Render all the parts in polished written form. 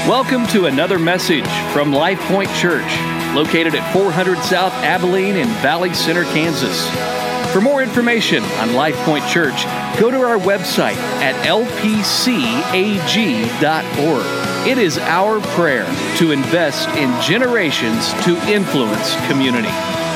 Welcome to another message from Life Point Church, located at 400 South Abilene in Valley Center, Kansas. For more information on Life Point Church, go to our website at lpcag.org. It is our prayer to invest in generations to influence community.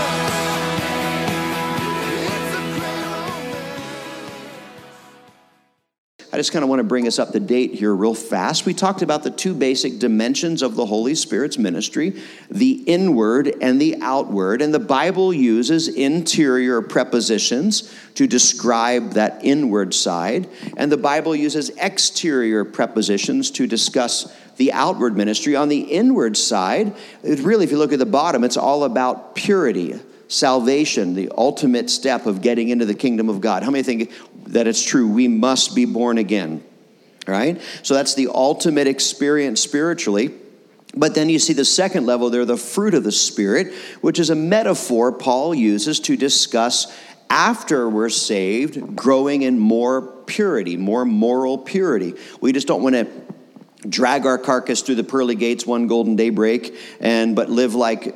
I just kind of want to bring us up to date here real fast. We talked about the two basic dimensions of the Holy Spirit's ministry, the inward and the outward. And the Bible uses interior prepositions to describe that inward side. And the Bible uses exterior prepositions to discuss the outward ministry. On the inward side, it really, if you look at the bottom, it's all about purity. Salvation, the ultimate step of getting into the kingdom of God. How many think that it's true? We must be born again, right? So that's the ultimate experience spiritually. But then you see the second level there, the fruit of the Spirit, which is a metaphor Paul uses to discuss after we're saved, growing in more purity, more moral purity. We just don't want to drag our carcass through the pearly gates one golden daybreak, but live like,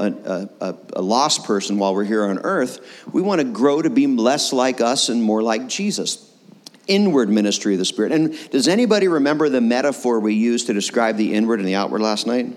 a lost person while we're here on earth. We want to grow to be less like us and more like Jesus. Inward ministry of the Spirit. And does anybody remember the metaphor we used to describe the inward and the outward last night?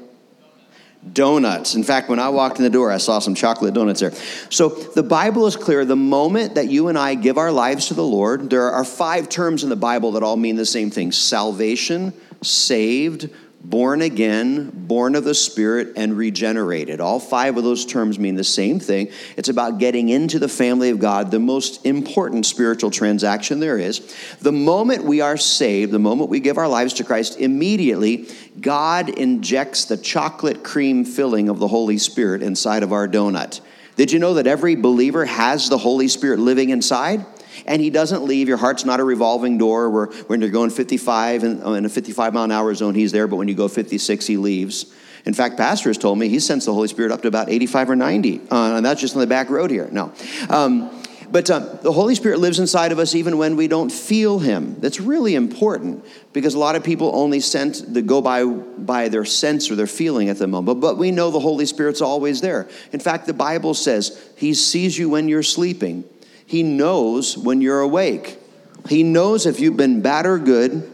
Donuts. In fact, when I walked in the door, I saw some chocolate donuts there. So the Bible is clear. The moment that you and I give our lives to the Lord, there are 5 terms in the Bible that all mean the same thing: salvation, saved, born again, born of the Spirit, and regenerated. All 5 of those terms mean the same thing. It's about getting into the family of God, the most important spiritual transaction there is. The moment we are saved, the moment we give our lives to Christ, immediately God injects the chocolate cream filling of the Holy Spirit inside of our donut. Did you know that every believer has the Holy Spirit living inside? And he doesn't leave. Your heart's not a revolving door where when you're going 55 in a 55-mile-an-hour zone, he's there. But when you go 56, he leaves. In fact, Pastor has told me he sends the Holy Spirit up to about 85 or 90. And that's just on the back road here. No. But the Holy Spirit lives inside of us even when we don't feel him. That's really important because a lot of people only go by their sense or their feeling at the moment. But we know the Holy Spirit's always there. In fact, the Bible says he sees you when you're sleeping. He knows when you're awake. He knows if you've been bad or good.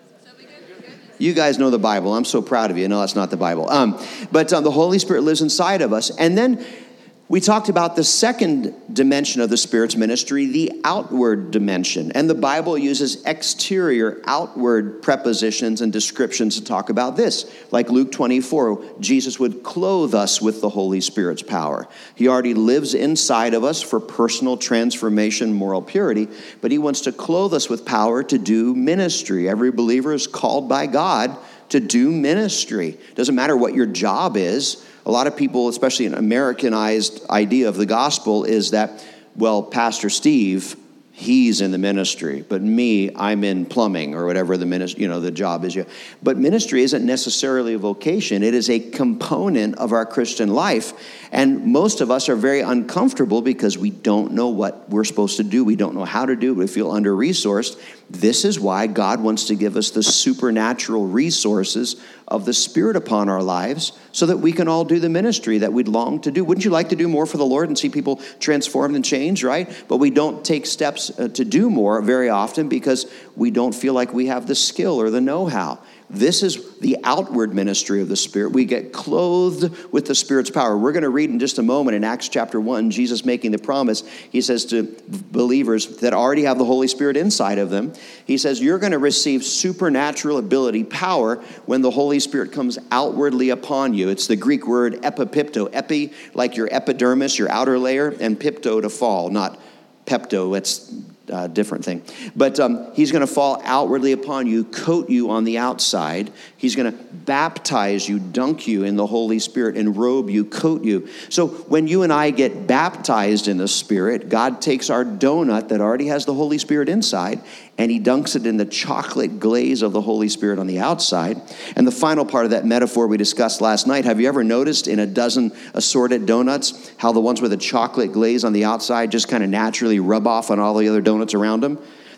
You guys know the Bible. I'm so proud of you. No, that's not the Bible. But the Holy Spirit lives inside of us. And then we talked about the second dimension of the Spirit's ministry, the outward dimension. And the Bible uses exterior, outward prepositions and descriptions to talk about this. Like Luke 24, Jesus would clothe us with the Holy Spirit's power. He already lives inside of us for personal transformation, moral purity, but he wants to clothe us with power to do ministry. Every believer is called by God to do ministry. Doesn't matter what your job is. A lot of people, especially an Americanized idea of the gospel, is that, well, Pastor Steve, he's in the ministry, but me, I'm in plumbing or whatever the job is. But ministry isn't necessarily a vocation. It is a component of our Christian life. And most of us are very uncomfortable because we don't know what we're supposed to do. We don't know how to do it. We feel under-resourced. This is why God wants to give us the supernatural resources of the Spirit upon our lives so that we can all do the ministry that we'd long to do. Wouldn't you like to do more for the Lord and see people transformed and changed, right? But we don't take steps to do more very often because we don't feel like we have the skill or the know-how. This is the outward ministry of the Spirit. We get clothed with the Spirit's power. We're going to read in just a moment in Acts chapter 1, Jesus making the promise. He says to believers that already have the Holy Spirit inside of them, he says, you're going to receive supernatural ability, power, when the Holy Spirit comes outwardly upon you. It's the Greek word epipipto. Epi, like your epidermis, your outer layer, and pipto, to fall, not pepto. It's different thing. But he's going to fall outwardly upon you, coat you on the outside. He's going to baptize you, dunk you in the Holy Spirit, and robe you, coat you. So when you and I get baptized in the Spirit, God takes our donut that already has the Holy Spirit inside, and he dunks it in the chocolate glaze of the Holy Spirit on the outside. And the final part of that metaphor we discussed last night, have you ever noticed in a dozen assorted donuts how the ones with a chocolate glaze on the outside just kind of naturally rub off on all the other donuts around them?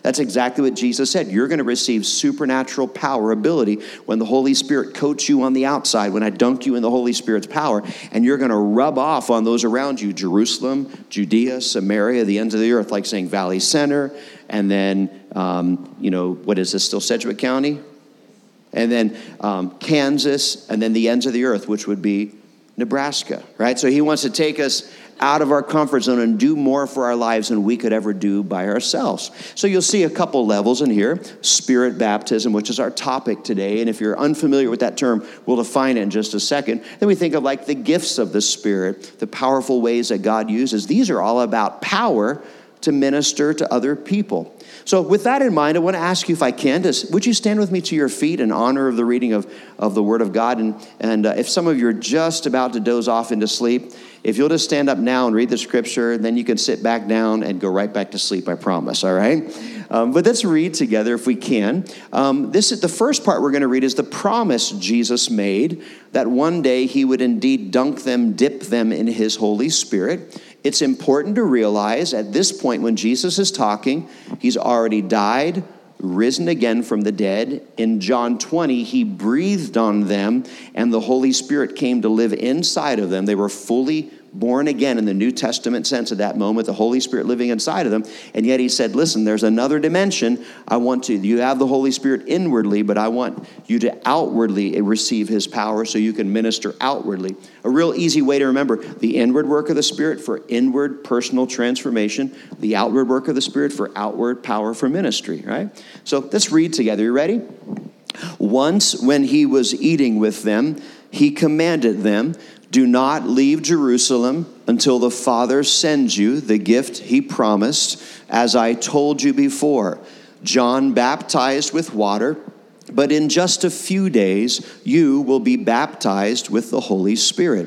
That's exactly what Jesus said. You're going to receive supernatural power, ability, when the Holy Spirit coats you on the outside, when I dunk you in the Holy Spirit's power, and you're going to rub off on those around you, Jerusalem, Judea, Samaria, the ends of the earth, like saying Valley Center, and then, what is this, still Sedgwick County? And then Kansas, and then the ends of the earth, which would be Nebraska, right? So he wants to take us out of our comfort zone and do more for our lives than we could ever do by ourselves. So you'll see a couple levels in here. Spirit baptism, which is our topic today. And if you're unfamiliar with that term, we'll define it in just a second. Then we think of like the gifts of the Spirit, the powerful ways that God uses. These are all about power to minister to other people. So with that in mind, I want to ask you, if I can, would you stand with me to your feet in honor of the reading of the Word of God? And if some of you are just about to doze off into sleep, if you'll just stand up now and read the scripture, then you can sit back down and go right back to sleep, I promise, all right? But let's read together if we can. The first part we're going to read is the promise Jesus made that one day he would indeed dip them in his Holy Spirit. It's important to realize at this point when Jesus is talking, he's already died, risen again from the dead. In John 20, he breathed on them, and the Holy Spirit came to live inside of them. They were fully born again in the New Testament sense at that moment, the Holy Spirit living inside of them. And yet he said, listen, there's another dimension. You have the Holy Spirit inwardly, but I want you to outwardly receive his power so you can minister outwardly. A real easy way to remember: the inward work of the Spirit for inward personal transformation, the outward work of the Spirit for outward power for ministry, right? So let's read together. You ready? Once when he was eating with them, he commanded them, do not leave Jerusalem until the Father sends you the gift he promised, as I told you before. John baptized with water, but in just a few days you will be baptized with the Holy Spirit.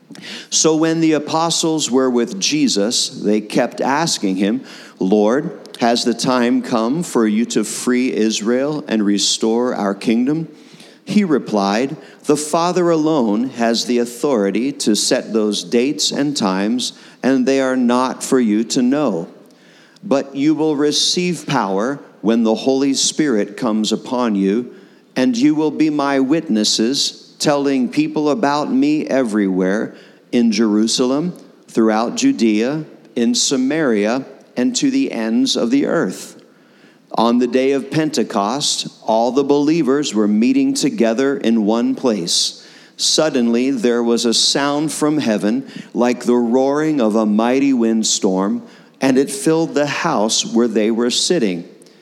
So when the apostles were with Jesus, they kept asking him, Lord, has the time come for you to free Israel and restore our kingdom? He replied, the Father alone has the authority to set those dates and times, and they are not for you to know. But you will receive power when the Holy Spirit comes upon you, and you will be my witnesses, telling people about me everywhere, in Jerusalem, throughout Judea, in Samaria, and to the ends of the earth. On the day of Pentecost, all the believers were meeting together in one place. Suddenly, there was a sound from heaven like the roaring of a mighty windstorm, and it filled the house where they were sitting.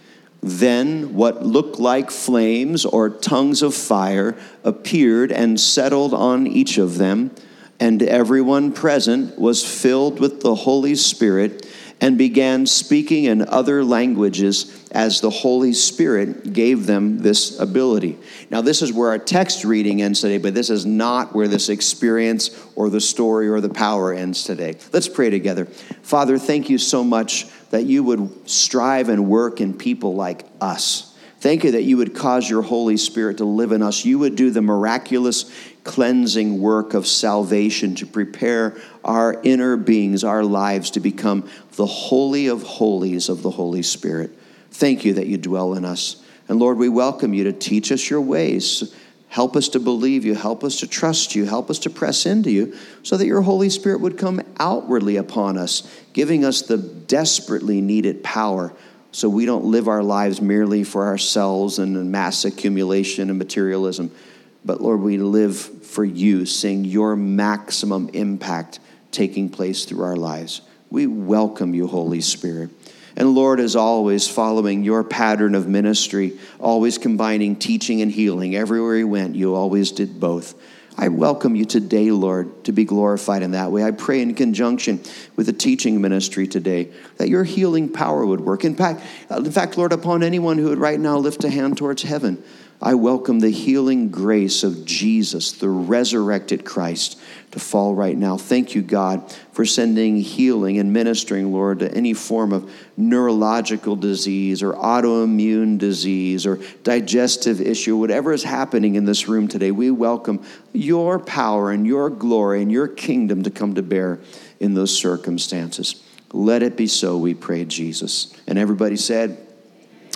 Then what looked like flames or tongues of fire appeared and settled on each of them, and everyone present was filled with the Holy Spirit and began speaking in other languages as the Holy Spirit gave them this ability. Now, this is where our text reading ends today, but this is not where this experience or the story or the power ends today. Let's pray together. Father, thank you so much that you would strive and work in people like us. Thank you that you would cause your Holy Spirit to live in us. You would do the miraculous cleansing work of salvation to prepare our inner beings, our lives, to become the holy of holies of the Holy Spirit. Thank you that you dwell in us. And Lord, we welcome you to teach us your ways. Help us to believe you. Help us to trust you. Help us to press into you so that your Holy Spirit would come outwardly upon us, giving us the desperately needed power so we don't live our lives merely for ourselves and mass accumulation and materialism. But Lord, we live for you, seeing your maximum impact taking place through our lives. We welcome you, Holy Spirit. And Lord, as always, following your pattern of ministry, always combining teaching and healing. Everywhere you went, you always did both. I welcome you today, Lord, to be glorified in that way. I pray in conjunction with the teaching ministry today that your healing power would work. In fact, Lord, upon anyone who would right now lift a hand towards heaven, I welcome the healing grace of Jesus, the resurrected Christ, to fall right now. Thank you, God, for sending healing and ministering, Lord, to any form of neurological disease or autoimmune disease or digestive issue, whatever is happening in this room today. We welcome your power and your glory and your kingdom to come to bear in those circumstances. Let it be so, we pray, Jesus. And everybody said,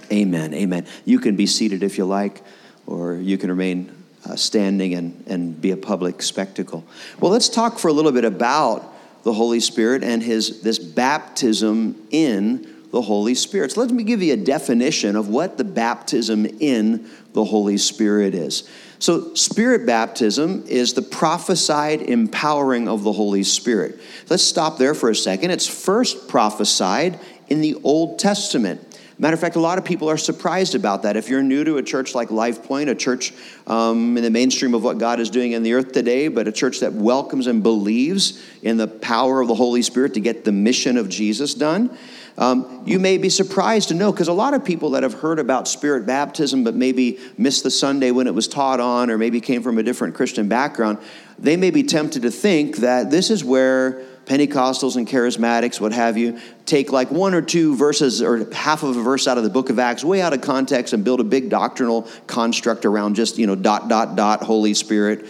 Amen, amen. You can be seated if you like, or you can remain standing and be a public spectacle. Well, let's talk for a little bit about the Holy Spirit and this baptism in the Holy Spirit. So let me give you a definition of what the baptism in the Holy Spirit is. So Spirit baptism is the prophesied empowering of the Holy Spirit. Let's stop there for a second. It's first prophesied in the Old Testament. Matter of fact, a lot of people are surprised about that. If you're new to a church like Life Point, a church in the mainstream of what God is doing in the earth today, but a church that welcomes and believes in the power of the Holy Spirit to get the mission of Jesus done, you may be surprised to know, because a lot of people that have heard about Spirit baptism but maybe missed the Sunday when it was taught on, or maybe came from a different Christian background, they may be tempted to think that this is where Pentecostals and charismatics, what have you, take like one or two verses or half of a verse out of the book of Acts way out of context and build a big doctrinal construct around just, Holy Spirit,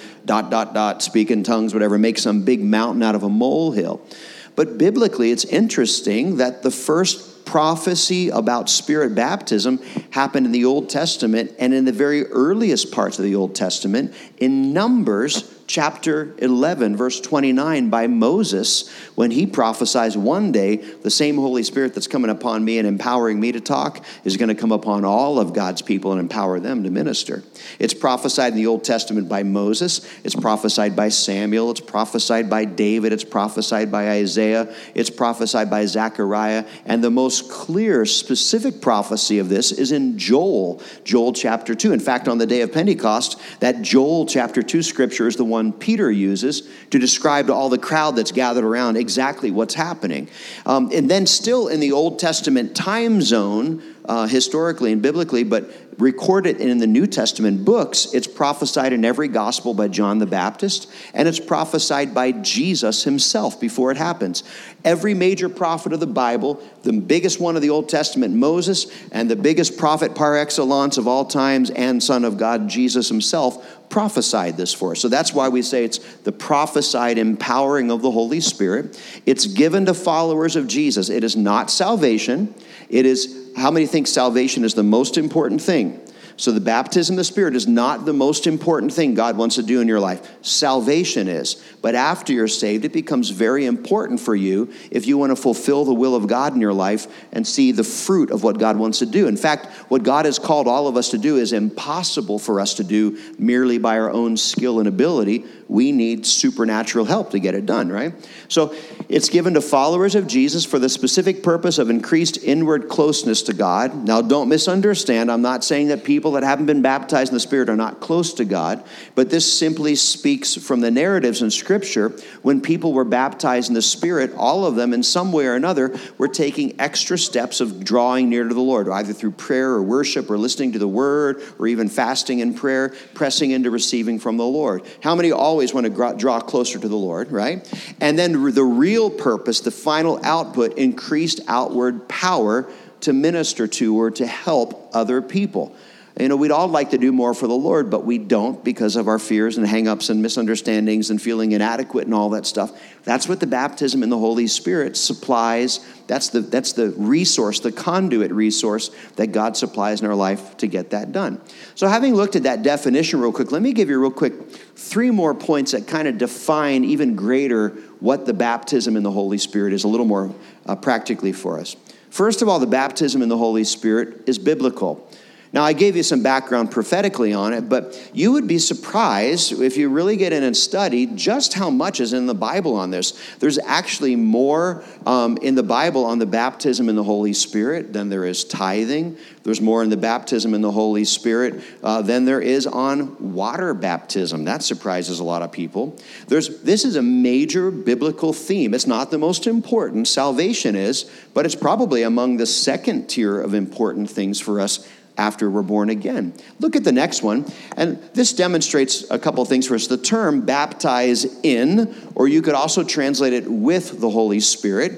speak in tongues, whatever, make some big mountain out of a molehill. But biblically, it's interesting that the first prophecy about Spirit baptism happened in the Old Testament, and in the very earliest parts of the Old Testament, in Numbers chapter 11, verse 29, by Moses, when he prophesies one day, the same Holy Spirit that's coming upon me and empowering me to talk is going to come upon all of God's people and empower them to minister. It's prophesied in the Old Testament by Moses. It's prophesied by Samuel. It's prophesied by David. It's prophesied by Isaiah. It's prophesied by Zechariah. And the most clear, specific prophecy of this is in Joel chapter 2. In fact, on the day of Pentecost, that Joel chapter 2 scripture is the one Peter uses to describe to all the crowd that's gathered around exactly what's happening. And then still in the Old Testament time zone, historically and biblically, but recorded in the New Testament books, it's prophesied in every gospel by John the Baptist, and it's prophesied by Jesus himself before it happens. Every major prophet of the Bible, the biggest one of the Old Testament, Moses, and the biggest prophet par excellence of all times and Son of God, Jesus himself, prophesied this for us. So that's why we say it's the prophesied empowering of the Holy Spirit. It's given to followers of Jesus. It is not salvation. It is, how many think salvation is the most important thing? So the baptism of the Spirit is not the most important thing God wants to do in your life. Salvation is. But after you're saved, it becomes very important for you if you want to fulfill the will of God in your life and see the fruit of what God wants to do. In fact, what God has called all of us to do is impossible for us to do merely by our own skill and ability. We need supernatural help to get it done, right? So it's given to followers of Jesus for the specific purpose of increased inward closeness to God. Now, don't misunderstand. I'm not saying that people that haven't been baptized in the Spirit are not close to God, but this simply speaks from the narratives in Scripture. When people were baptized in the Spirit, all of them in some way or another were taking extra steps of drawing near to the Lord, either through prayer or worship or listening to the Word or even fasting and prayer, pressing into receiving from the Lord. How many always want to draw closer to the Lord, right? And then the real purpose, the final output, increased outward power to minister to or to help other people. We'd all like to do more for the Lord, but we don't because of our fears and hang-ups and misunderstandings and feeling inadequate and all that stuff. That's what the baptism in the Holy Spirit supplies. That's the resource, the conduit resource that God supplies in our life to get that done. So having looked at that definition real quick, let me give you real quick 3 more points that kind of define even greater what the baptism in the Holy Spirit is a little more practically for us. First of all, the baptism in the Holy Spirit is biblical. Now, I gave you some background prophetically on it, but you would be surprised if you really get in and study just how much is in the Bible on this. There's actually more in the Bible on the baptism in the Holy Spirit than there is tithing. There's more in the baptism in the Holy Spirit than there is on water baptism. That surprises a lot of people. This is a major biblical theme. It's not the most important. Salvation is, but it's probably among the second tier of important things for us after we're born again. Look at the next one, and this demonstrates a couple of things for us. The term baptize in, or you could also translate it with the Holy Spirit,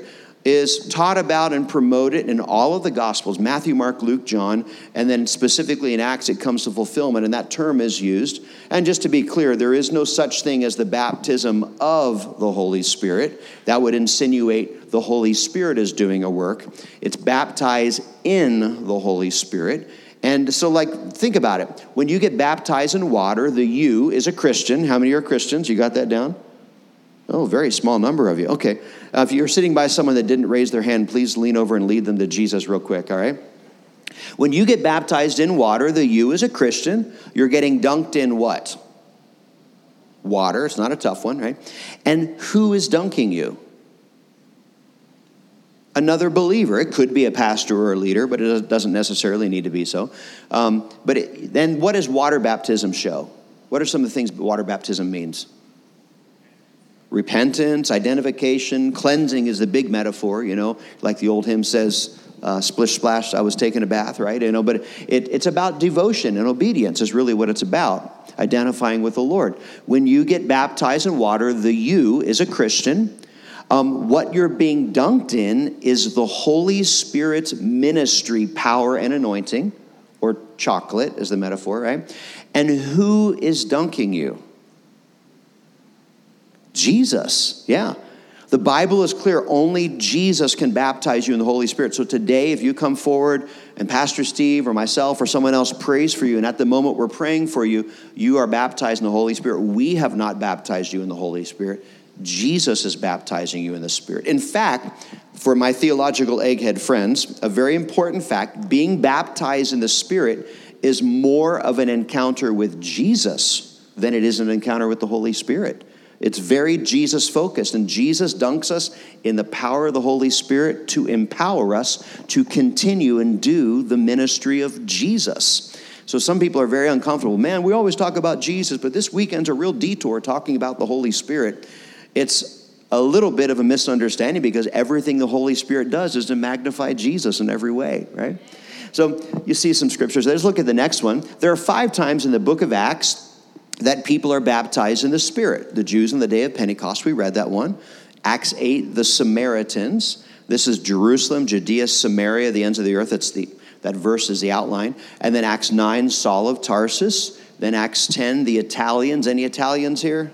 is taught about and promoted in all of the Gospels, Matthew, Mark, Luke, John, and then specifically in Acts it comes to fulfillment, and that term is used. And just to be clear, there is no such thing as the baptism of the Holy Spirit. That would insinuate the Holy Spirit is doing a work. It's baptized in the Holy Spirit. And so, think about it. When you get baptized in water, the you is a Christian. How many are Christians? You got that down? Oh, very small number of you. Okay. If you're sitting by someone that didn't raise their hand, please lean over and lead them to Jesus real quick, all right? When you get baptized in water, the you is a Christian. You're getting dunked in what? Water. It's not a tough one, right? And who is dunking you? Another believer. It could be a pastor or a leader, but it doesn't necessarily need to be so. Then what does water baptism show? What are some of the things water baptism means? Repentance, identification, cleansing is the big metaphor, like the old hymn says, splish splash, I was taking a bath, right? But it's about devotion and obedience is really what it's about, identifying with the Lord. When you get baptized in water, the you is a Christian. What you're being dunked in is the Holy Spirit's ministry, power, and anointing, or chocolate is the metaphor, right? And who is dunking you? Jesus, yeah. The Bible is clear. Only Jesus can baptize you in the Holy Spirit. So today, if you come forward and Pastor Steve or myself or someone else prays for you, and at the moment we're praying for you, you are baptized in the Holy Spirit. We have not baptized you in the Holy Spirit. Jesus is baptizing you in the Spirit. In fact, for my theological egghead friends, a very important fact, being baptized in the Spirit is more of an encounter with Jesus than it is an encounter with the Holy Spirit. It's very Jesus-focused, and Jesus dunks us in the power of the Holy Spirit to empower us to continue and do the ministry of Jesus. So some people are very uncomfortable. Man, we always talk about Jesus, but this weekend's a real detour talking about the Holy Spirit. It's a little bit of a misunderstanding because everything the Holy Spirit does is to magnify Jesus in every way, right? So you see some scriptures. Let's look at the next one. There are 5 times in the book of Acts that people are baptized in the Spirit. The Jews on the day of Pentecost, we read that one. Acts 8, the Samaritans. This is Jerusalem, Judea, Samaria, the ends of the earth. That verse is the outline. And then Acts 9, Saul of Tarsus. Then Acts 10, the Italians. Any Italians here?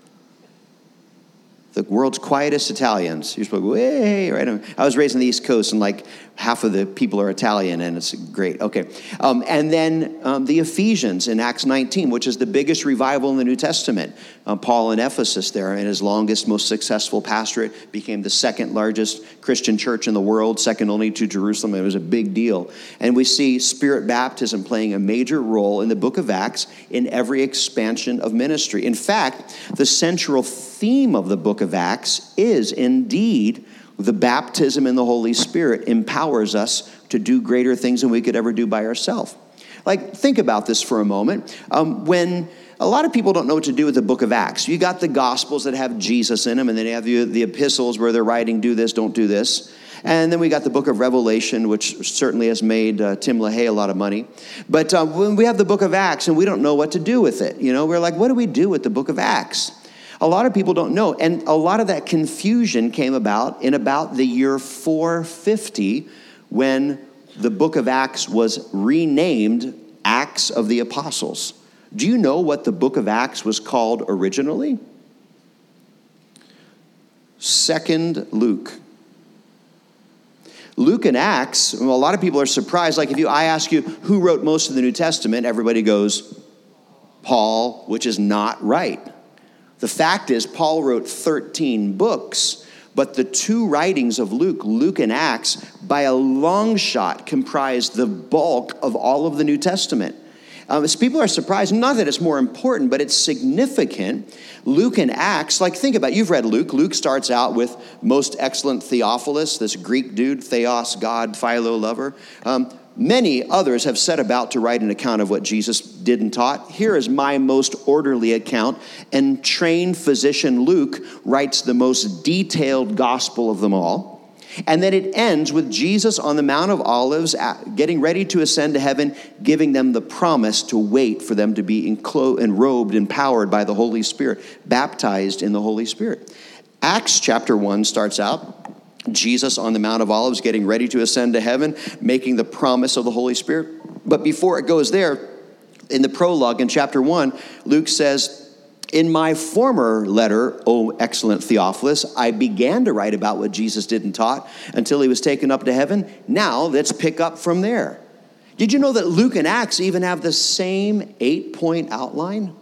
The world's quietest Italians. You're supposed to go, hey, right? I was raised on the East Coast, and half of the people are Italian, and it's great. Okay. And then the Ephesians in Acts 19, which is the biggest revival in the New Testament. Paul in Ephesus there, in his longest, most successful pastorate, became the second largest Christian church in the world, second only to Jerusalem. It was a big deal. And we see Spirit baptism playing a major role in the book of Acts in every expansion of ministry. In fact, the central theme of the book of Acts is indeed the baptism in the Holy Spirit empowers us to do greater things than we could ever do by ourselves. Think about this for a moment. When a lot of people don't know what to do with the book of Acts. You got the Gospels that have Jesus in them, and then you have the epistles where they're writing, do this, don't do this. And then we got the book of Revelation, which certainly has made Tim LaHaye a lot of money. But when we have the book of Acts, and we don't know what to do with it, we're like, what do we do with the book of Acts? A lot of people don't know. And a lot of that confusion came about in about the year 450 when the book of Acts was renamed Acts of the Apostles. Do you know what the book of Acts was called originally? 2nd Luke. Luke and Acts, a lot of people are surprised. If I ask you who wrote most of the New Testament, everybody goes, Paul, which is not right. The fact is, Paul wrote 13 books, but the 2 writings of Luke and Acts, by a long shot, comprise the bulk of all of the New Testament. As people are surprised, not that it's more important, but it's significant. Luke and Acts, think about it. You've read Luke. Luke starts out with most excellent Theophilus, this Greek dude, Theos, God, Philo, lover. Many others have set about to write an account of what Jesus did and taught. Here is my most orderly account, and trained physician Luke writes the most detailed gospel of them all. And then it ends with Jesus on the Mount of Olives, getting ready to ascend to heaven, giving them the promise to wait for them to be enrobed, empowered by the Holy Spirit, baptized in the Holy Spirit. Acts chapter 1 starts out Jesus on the Mount of Olives getting ready to ascend to heaven, making the promise of the Holy Spirit. But before it goes there, in the prologue in chapter 1, Luke says, in my former letter, O excellent Theophilus, I began to write about what Jesus did and taught until he was taken up to heaven. Now let's pick up from there. Did you know that Luke and Acts even have the same 8-point outline?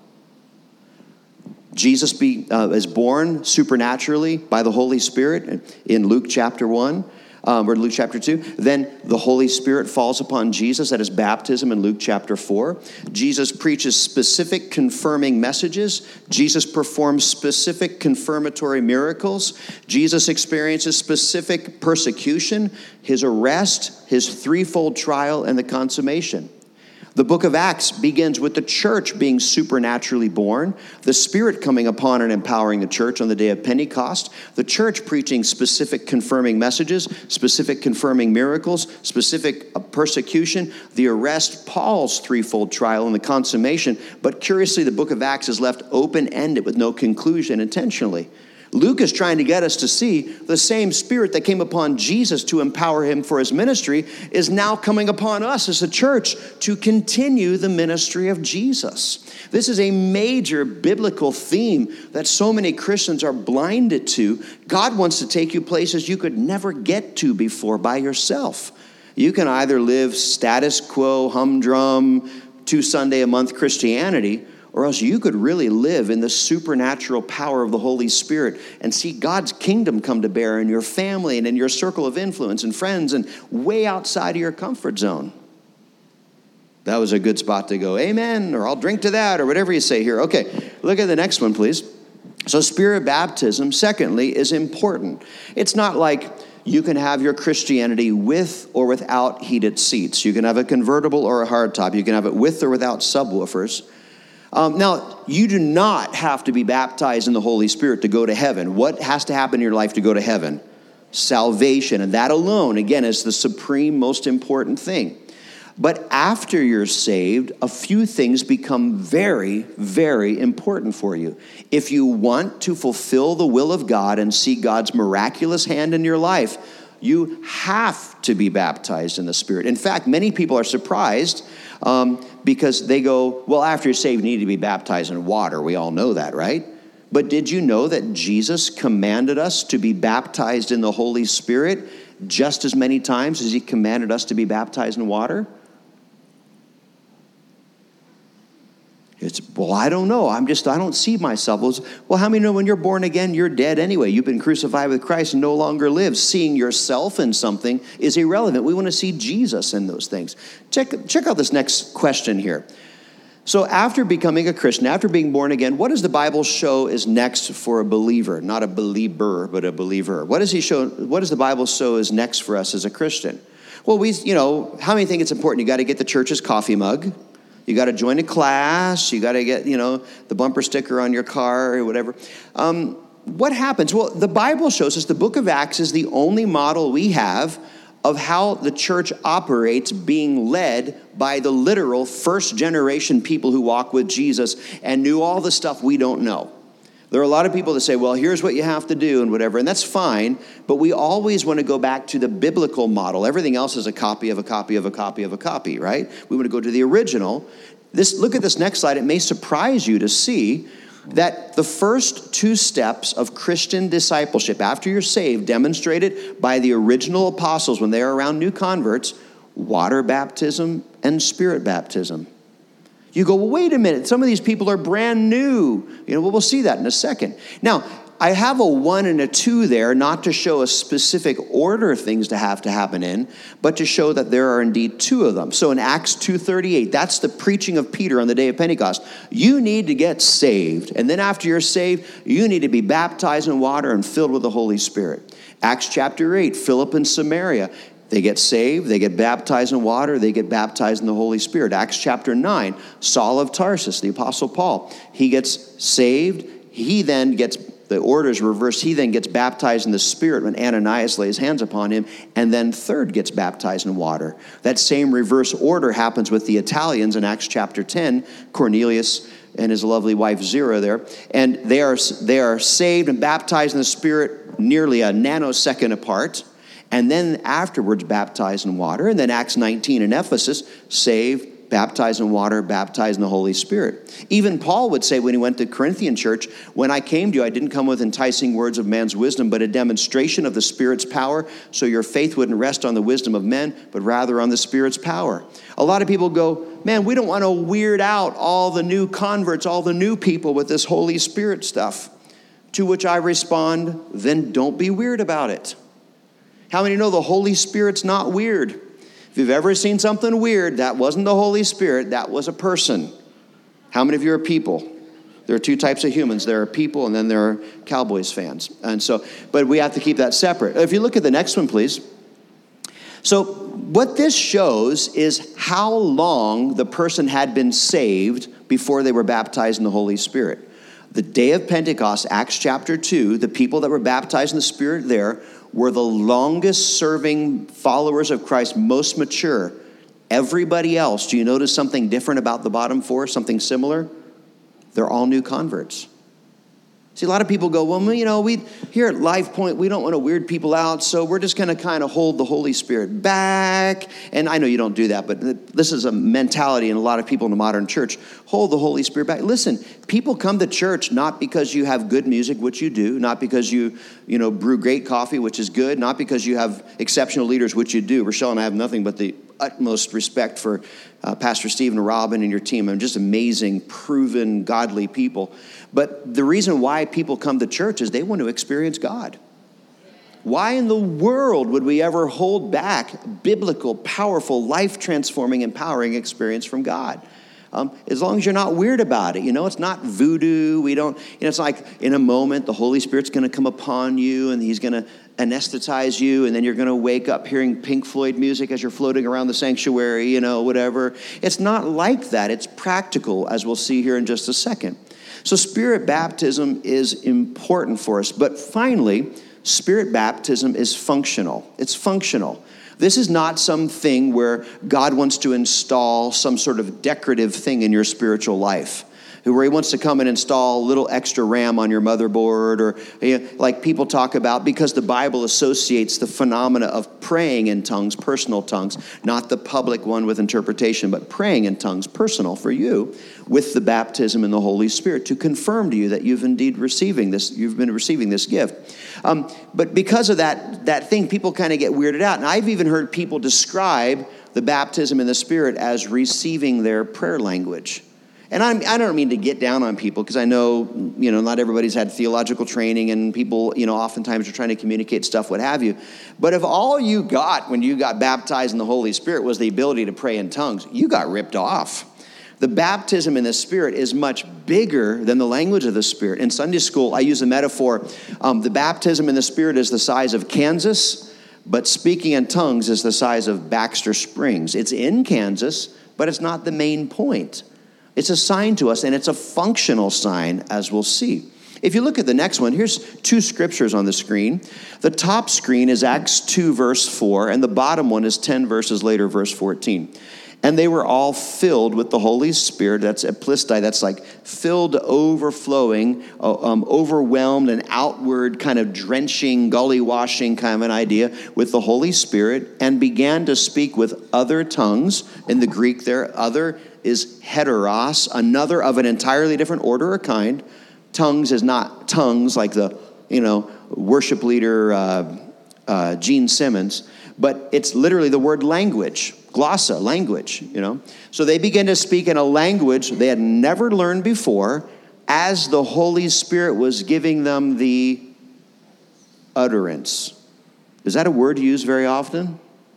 Jesus is born supernaturally by the Holy Spirit in Luke chapter 1. Or Luke chapter 2. Then the Holy Spirit falls upon Jesus at his baptism in Luke chapter 4. Jesus preaches specific confirming messages. Jesus performs specific confirmatory miracles. Jesus experiences specific persecution, his arrest, his threefold trial, and the consummation. The book of Acts begins with the church being supernaturally born, the Spirit coming upon and empowering the church on the day of Pentecost, the church preaching specific confirming messages, specific confirming miracles, specific persecution, the arrest, Paul's threefold trial, and the consummation. But curiously, the book of Acts is left open-ended with no conclusion intentionally. Luke is trying to get us to see the same Spirit that came upon Jesus to empower him for his ministry is now coming upon us as a church to continue the ministry of Jesus. This is a major biblical theme that so many Christians are blinded to. God wants to take you places you could never get to before by yourself. You can either live status quo, humdrum, 2 Sunday a month Christianity, or else you could really live in the supernatural power of the Holy Spirit and see God's kingdom come to bear in your family and in your circle of influence and friends and way outside of your comfort zone. That was a good spot to go, amen, or I'll drink to that, or whatever you say here. Okay, look at the next one, please. So Spirit baptism, secondly, is important. It's not like you can have your Christianity with or without heated seats. You can have a convertible or a hardtop. You can have it with or without subwoofers. Now, you do not have to be baptized in the Holy Spirit to go to heaven. What has to happen in your life to go to heaven? Salvation. And that alone, again, is the supreme, most important thing. But after you're saved, a few things become very, very important for you. If you want to fulfill the will of God and see God's miraculous hand in your life, you have to be baptized in the Spirit. In fact, many people are surprised because they go, well, after you're saved, you need to be baptized in water. We all know that, right? But did you know that Jesus commanded us to be baptized in the Holy Spirit just as many times as he commanded us to be baptized in water? Well, I don't know. I don't see myself. Well, how many know when you're born again, you're dead anyway? You've been crucified with Christ and no longer live. Seeing yourself in something is irrelevant. We want to see Jesus in those things. Check out this next question here. So after becoming a Christian, after being born again, what does the Bible show is next for a believer? Not a believer, but a believer. What does the Bible show is next for us as a Christian? Well, how many think it's important? You got to get the church's coffee mug. You got to join a class. You got to get, the bumper sticker on your car or whatever. What happens? Well, the Bible shows us the book of Acts is the only model we have of how the church operates, being led by the literal first generation people who walk with Jesus and knew all the stuff we don't know. There are a lot of people that say, well, here's what you have to do and whatever, and that's fine, but we always want to go back to the biblical model. Everything else is a copy of a copy of a copy of a copy, right? We want to go to the original. Look at this next slide. It may surprise you to see that the first 2 steps of Christian discipleship after you're saved, demonstrated by the original apostles when they are around new converts, water baptism and Spirit baptism. You go, well, wait a minute. Some of these people are brand new. We'll see that in a second. Now, I have a 1 and a 2 there, not to show a specific order of things to happen in, but to show that there are indeed 2 of them. So in Acts 2:38, that's the preaching of Peter on the day of Pentecost. You need to get saved. And then after you're saved, you need to be baptized in water and filled with the Holy Spirit. Acts chapter 8, Philip and Samaria. They get saved, they get baptized in water, they get baptized in the Holy Spirit. Acts chapter 9, Saul of Tarsus, the Apostle Paul, he gets saved. He then gets, the order is reversed. He then gets baptized in the Spirit when Ananias lays hands upon him, and then third gets baptized in water. That same reverse order happens with the Italians in Acts chapter 10, Cornelius and his lovely wife Zira there, and they are saved and baptized in the Spirit nearly a nanosecond apart, and then afterwards baptized in water. And then Acts 19 in Ephesus, saved, baptized in water, baptized in the Holy Spirit. Even Paul would say when he went to Corinthian church, when I came to you, I didn't come with enticing words of man's wisdom, but a demonstration of the Spirit's power, so your faith wouldn't rest on the wisdom of men, but rather on the Spirit's power. A lot of people go, man, we don't want to weird out all the new converts, all the new people with this Holy Spirit stuff. To which I respond, then don't be weird about it. How many know the Holy Spirit's not weird? If you've ever seen something weird, that wasn't the Holy Spirit, that was a person. How many of you are people? There are two types of humans. There are people, and then there are Cowboys fans. And so, but we have to keep that separate. If you look at the next one, please. So what this shows is how long the person had been saved before they were baptized in the Holy Spirit. The day of Pentecost, Acts chapter 2, the people that were baptized in the Spirit there were the longest serving followers of Christ, most mature. Everybody else, do you notice something different about the bottom four, something similar? They're all new converts. See, a lot of people go, well, we here at Life Point, we don't want to weird people out, so we're just going to kind of hold the Holy Spirit back. And I know you don't do that, but this is a mentality in a lot of people in the modern church. Hold the Holy Spirit back. Listen, people come to church not because you have good music, which you do, not because you brew great coffee, which is good, not because you have exceptional leaders, which you do. Rochelle and I have nothing but the utmost respect for Pastor Steve and Robin and your team. I'm just amazing, proven, godly people. But the reason why people come to church is they want to experience God. Why in the world would we ever hold back biblical, powerful, life-transforming, empowering experience from God? As long as you're not weird about it. It's not voodoo. It's like in a moment, the Holy Spirit's going to come upon you and he's going to anesthetize you, and then you're going to wake up hearing Pink Floyd music as you're floating around the sanctuary, whatever. It's not like that. It's practical, as we'll see here in just a second. So Spirit baptism is important for us. But finally, Spirit baptism is functional. It's functional. This is not something where God wants to install some sort of decorative thing in your spiritual life, where he wants to come and install a little extra RAM on your motherboard, or like people talk about, because the Bible associates the phenomena of praying in tongues, personal tongues, not the public one with interpretation, but praying in tongues, personal for you, with the baptism in the Holy Spirit to confirm to you that you've indeed you've been receiving this gift. But because of that thing, people kind of get weirded out. And I've even heard people describe the baptism in the Spirit as receiving their prayer language. And I don't mean to get down on people, because I know, not everybody's had theological training, and people, oftentimes are trying to communicate stuff, what have you. But if all you got when you got baptized in the Holy Spirit was the ability to pray in tongues, you got ripped off. The baptism in the Spirit is much bigger than the language of the Spirit. In Sunday school, I use a metaphor. The baptism in the Spirit is the size of Kansas, but speaking in tongues is the size of Baxter Springs. It's in Kansas, but it's not the main point. It's a sign to us, and it's a functional sign, as we'll see. If you look at the next one, here's two scriptures on the screen. The top screen is Acts 2, verse 4, and the bottom one is 10 verses later, verse 14. And they were all filled with the Holy Spirit. That's eplistai. That's like filled, overflowing, overwhelmed, and outward kind of drenching, gully washing kind of an idea with the Holy Spirit, and began to speak with other tongues. In the Greek there, other is heteros, another of an entirely different order or kind. Tongues is not tongues like the, worship leader Gene Simmons, but it's literally the word language, glossa, language, So they began to speak in a language they had never learned before, as the Holy Spirit was giving them the utterance. Is that a word used very often?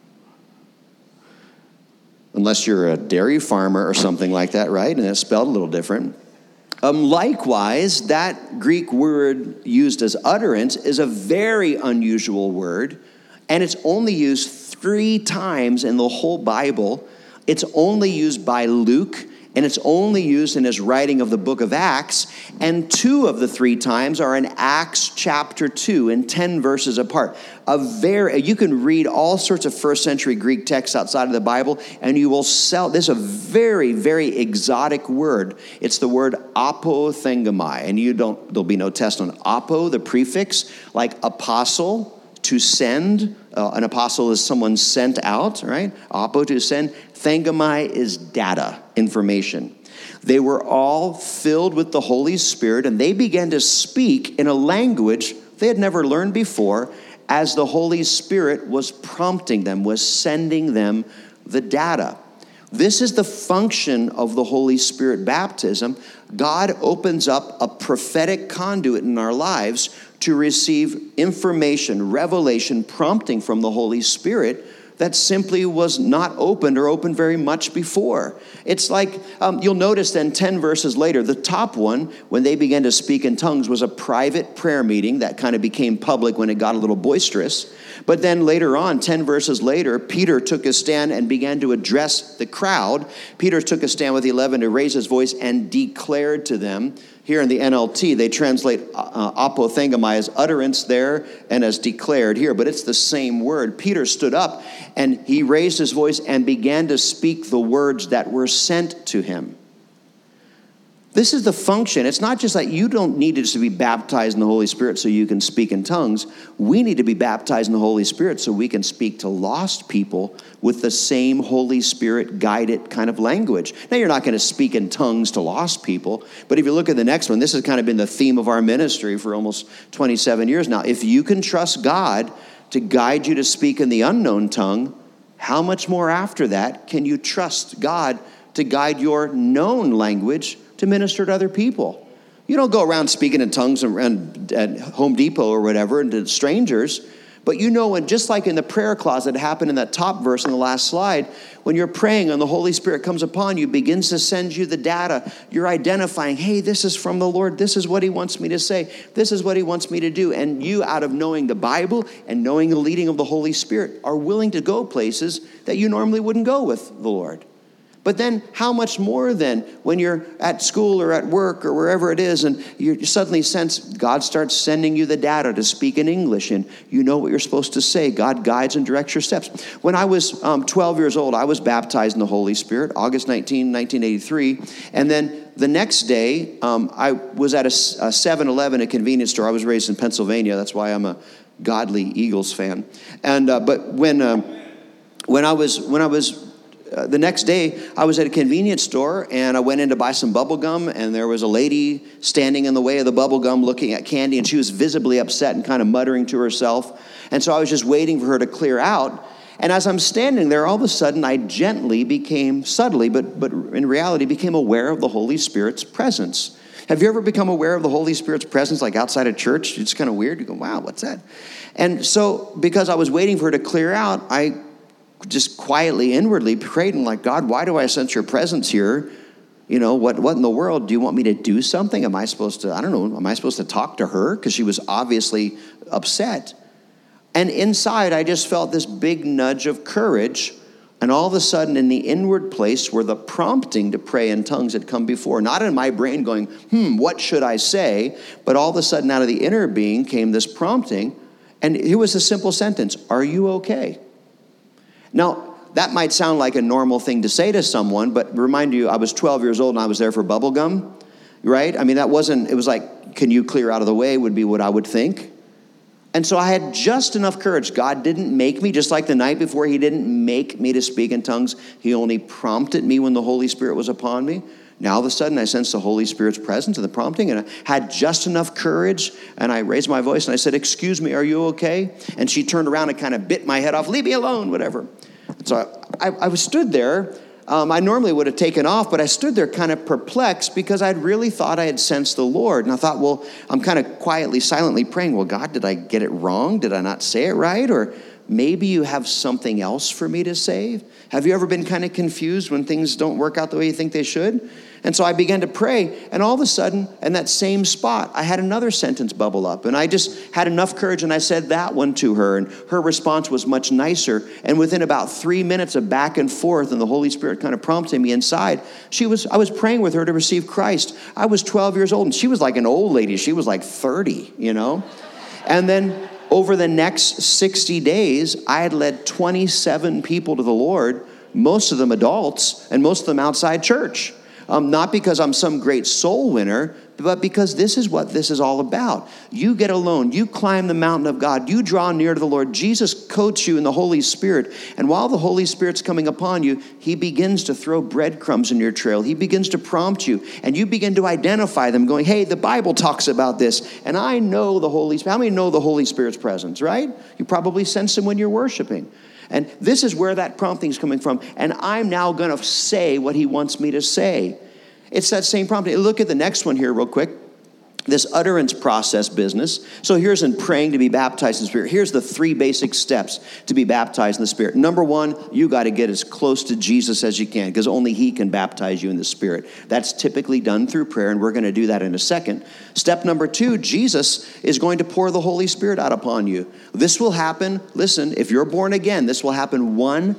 Unless you're a dairy farmer or something like that, right? And it's spelled a little different. Likewise, that Greek word used as utterance is a very unusual word, and it's only used 3 times in the whole Bible. It's only used by Luke, And it's only used in his writing of the book of Acts, and 2 of the 3 times are in Acts chapter 2, in 10 verses apart. You can read all sorts of first century Greek texts outside of the Bible, and you will this is a very, very exotic word. It's the word apothengomai, and there'll be no test on apo, the prefix, like apostle, to send. An apostle is someone sent out, right? Apo, to send. Thengomai is data, information. They were all filled with the Holy Spirit, and they began to speak in a language they had never learned before as the Holy Spirit was prompting them, was sending them the data. This is the function of the Holy Spirit baptism. God opens up a prophetic conduit in our lives to receive information, revelation, prompting from the Holy Spirit that simply was not opened or opened very much before. It's like, you'll notice then 10 verses later, the top one, when they began to speak in tongues, was a private prayer meeting that kind of became public when it got a little boisterous. But then later on, 10 verses later, Peter took his stand and began to address the crowd. Peter took a stand with the 11 to raise his voice and declared to them. Here in the NLT, they translate apothengomai as utterance there and as declared here, but it's the same word. Peter stood up and he raised his voice and began to speak the words that were sent to him. This is the function. It's not just like you don't need to be baptized in the Holy Spirit so you can speak in tongues. We need to be baptized in the Holy Spirit so we can speak to lost people with the same Holy Spirit guided kind of language. Now, you're not going to speak in tongues to lost people, but if you look at the next one, this has kind of been the theme of our ministry for almost 27 years now. If you can trust God to guide you to speak in the unknown tongue, how much more after that can you trust God to guide your known language to minister to other people? You don't go around speaking in tongues at Home Depot or whatever and to strangers, but you know, when just like in the prayer closet happened in that top verse in the last slide, when you're praying and the Holy Spirit comes upon you, begins to send you the data, you're identifying, hey, this is from the Lord, this is what he wants me to say, this is what he wants me to do, and you, out of knowing the Bible and knowing the leading of the Holy Spirit, are willing to go places that you normally wouldn't go with the Lord. But then how much more then when you're at school or at work or wherever it is and you suddenly sense God starts sending you the data to speak in English and you know what you're supposed to say. God guides and directs your steps. When I was 12 years old, I was baptized in the Holy Spirit, August 19, 1983. And then the next day, I was at a 7-Eleven, a convenience store. I was raised in Pennsylvania. That's why I'm a godly Eagles fan. And but when I was the next day, I was at a convenience store, and I went in to buy some bubble gum, and there was a lady standing in the way of the bubble gum looking at candy, and she was visibly upset and kind of muttering to herself. And so I was just waiting for her to clear out. And as I'm standing there, all of a sudden, I gently became, subtly, but in reality, became aware of the Holy Spirit's presence. Have you ever become aware of the Holy Spirit's presence, like outside of church? It's kind of weird. You go, wow, what's that? And so because I was waiting for her to clear out, I just quietly, inwardly prayed and like, God, why do I sense your presence here? You know, what in the world? Do you want me to do something? Am I supposed to, I don't know, am I supposed to talk to her? Because she was obviously upset. And inside, I just felt this big nudge of courage. And all of a sudden, in the inward place where the prompting to pray in tongues had come before, not in my brain going, what should I say? But all of a sudden, out of the inner being came this prompting. And it was a simple sentence, are you okay? Now, that might sound like a normal thing to say to someone, but remind you, I was 12 years old and I was there for bubble gum, right? I mean, it was like, can you clear out of the way would be what I would think. And so I had just enough courage. God didn't make me, just like the night before, he didn't make me to speak in tongues. He only prompted me when the Holy Spirit was upon me. Now, all of a sudden, I sensed the Holy Spirit's presence and the prompting, and I had just enough courage, and I raised my voice, and I said, excuse me, are you okay? And she turned around and kind of bit my head off, leave me alone, whatever. So I was stood there. I normally would have taken off, but I stood there kind of perplexed because I'd really thought I had sensed the Lord. And I thought, well, I'm kind of quietly, silently praying, well, God, did I get it wrong? Did I not say it right? Or maybe you have something else for me to say. Have you ever been kind of confused when things don't work out the way you think they should? And so I began to pray, and all of a sudden, in that same spot, I had another sentence bubble up, and I just had enough courage, and I said that one to her, and her response was much nicer. And within about 3 minutes of back and forth, and the Holy Spirit kind of prompting me inside, I was praying with her to receive Christ. I was 12 years old, and she was like an old lady. She was like 30, you know? And then over the next 60 days, I had led 27 people to the Lord, most of them adults, and most of them outside church. Not because I'm some great soul winner, but because this is what this is all about. You get alone. You climb the mountain of God. You draw near to the Lord. Jesus coats you in the Holy Spirit. And while the Holy Spirit's coming upon you, he begins to throw breadcrumbs in your trail. He begins to prompt you. And you begin to identify them going, hey, the Bible talks about this. And I know the Holy Spirit. How many know the Holy Spirit's presence, right? You probably sense him when you're worshiping. And this is where that prompting is coming from. And I'm now going to say what he wants me to say. It's that same prompting. Look at the next one here real quick. This utterance process business. So here's in praying to be baptized in the Spirit. Here's the 3 basic steps to be baptized in the Spirit. Number 1, you got to get as close to Jesus as you can, because only he can baptize you in the Spirit. That's typically done through prayer, and we're going to do that in a second. Step number 2, Jesus is going to pour the Holy Spirit out upon you. This will happen, listen, if you're born again, this will happen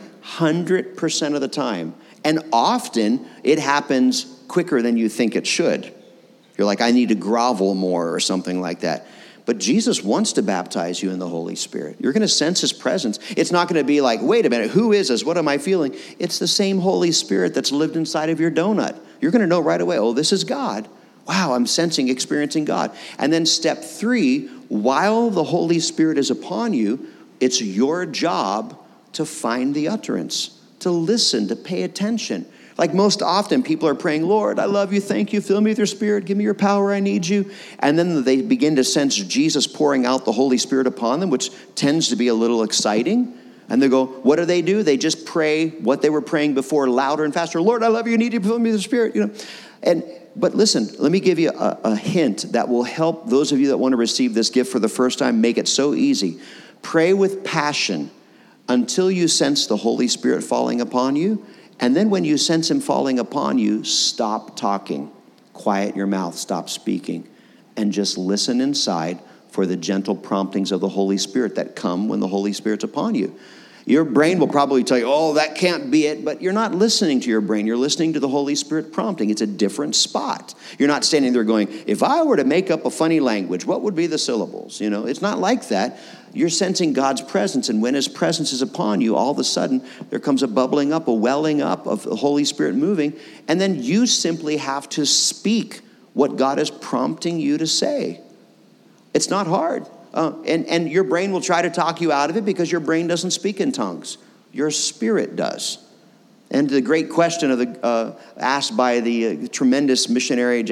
100% of the time. And often it happens quicker than you think it should. You're like, I need to grovel more or something like that. But Jesus wants to baptize you in the Holy Spirit. You're going to sense his presence. It's not going to be like, wait a minute, who is this? What am I feeling? It's the same Holy Spirit that's lived inside of your donut. You're going to know right away, oh, this is God. Wow, I'm experiencing God. And then step 3, while the Holy Spirit is upon you, it's your job to find the utterance, to listen, to pay attention. Like most often, people are praying, Lord, I love you, thank you, fill me with your Spirit, give me your power, I need you. And then they begin to sense Jesus pouring out the Holy Spirit upon them, which tends to be a little exciting. And they go, what do? They just pray what they were praying before, louder and faster. Lord, I love you, I need you, fill me with the Spirit. You know. But listen, let me give you a hint that will help those of you that want to receive this gift for the first time make it so easy. Pray with passion until you sense the Holy Spirit falling upon you. And then when you sense him falling upon you, stop talking. Quiet your mouth, stop speaking, and just listen inside for the gentle promptings of the Holy Spirit that come when the Holy Spirit's upon you. Your brain will probably tell you, oh, that can't be it, but you're not listening to your brain. You're listening to the Holy Spirit prompting. It's a different spot. You're not standing there going, if I were to make up a funny language, what would be the syllables? You know, it's not like that. You're sensing God's presence, and when his presence is upon you, all of a sudden, there comes a bubbling up, a welling up of the Holy Spirit moving, and then you simply have to speak what God is prompting you to say. It's not hard. And your brain will try to talk you out of it because your brain doesn't speak in tongues. Your spirit does. And the great question of asked by the tremendous missionary,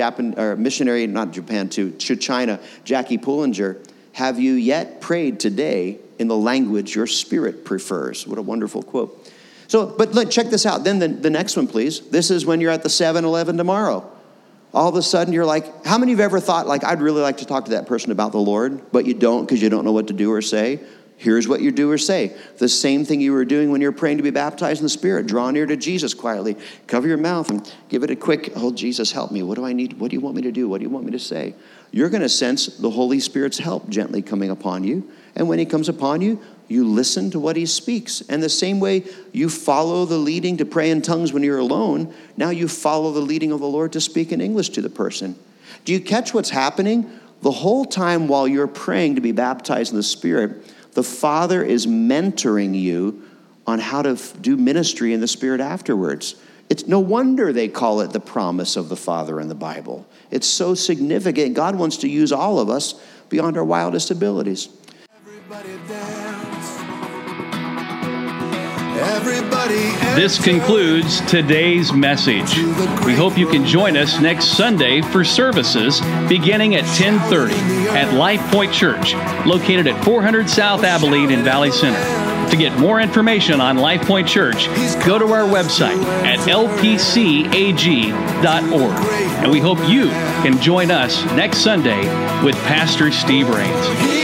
not Japan, to China, Jackie Pullinger, have you yet prayed today in the language your spirit prefers? What a wonderful quote. So, but look, check this out. Then the next one, please. This is when you're at the 7-Eleven tomorrow. All of a sudden you're like, how many of you ever thought, like, I'd really like to talk to that person about the Lord, but you don't because you don't know what to do or say? Here's what you do or say. The same thing you were doing when you were praying to be baptized in the Spirit. Draw near to Jesus quietly. Cover your mouth and give it a quick, oh, Jesus, help me. What do I need? What do you want me to do? What do you want me to say? You're going to sense the Holy Spirit's help gently coming upon you. And when he comes upon you, you listen to what he speaks. And the same way you follow the leading to pray in tongues when you're alone, now you follow the leading of the Lord to speak in English to the person. Do you catch what's happening? The whole time while you're praying to be baptized in the Spirit, the Father is mentoring you on how to do ministry in the Spirit afterwards. It's no wonder they call it the promise of the Father in the Bible. It's so significant. God wants to use all of us beyond our wildest abilities. This concludes today's message. We hope you can join us next Sunday for services beginning at 10:30 at Life Point Church, located at 400 South Abilene in Valley Center. To get more information on Life Point Church, go to our website at lpcag.org. And we hope you can join us next Sunday with Pastor Steve Rains.